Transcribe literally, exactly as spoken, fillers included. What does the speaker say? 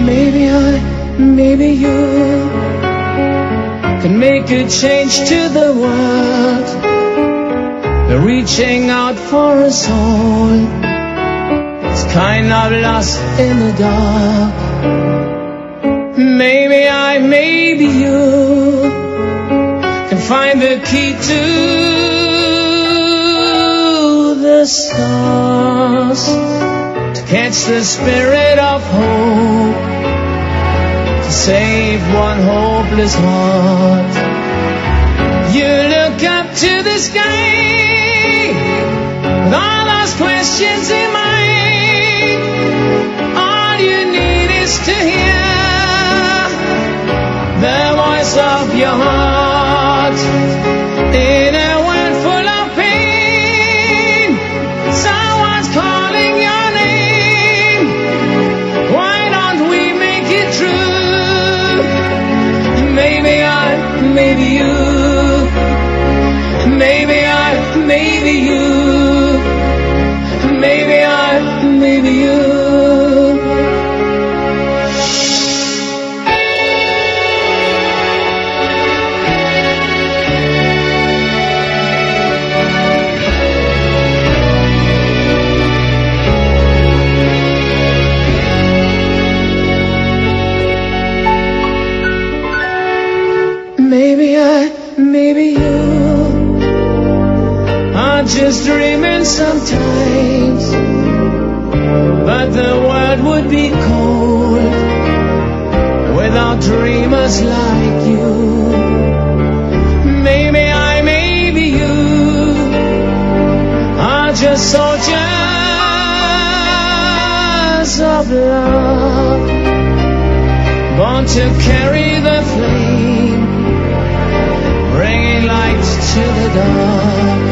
Maybe I, maybe you can make a change to the world. We're reaching out for us all. It's kind of lost in the dark. Maybe I, maybe you can find the key to the stars, to catch the spirit of hope, to save one hopeless heart. You look up to the sky with all those questions in mind. All you need is to hear the voice of your heart. In a world full of pain, someone's calling your name. Why don't we make it true? Maybe I, maybe you. Maybe I, maybe you. Maybe I, maybe you. Maybe I, maybe you are just dreaming sometimes, but the world would be cold without dreamers like you. Maybe I, maybe you are just soldiers of love, born to carry the flame, bringing light to the dark.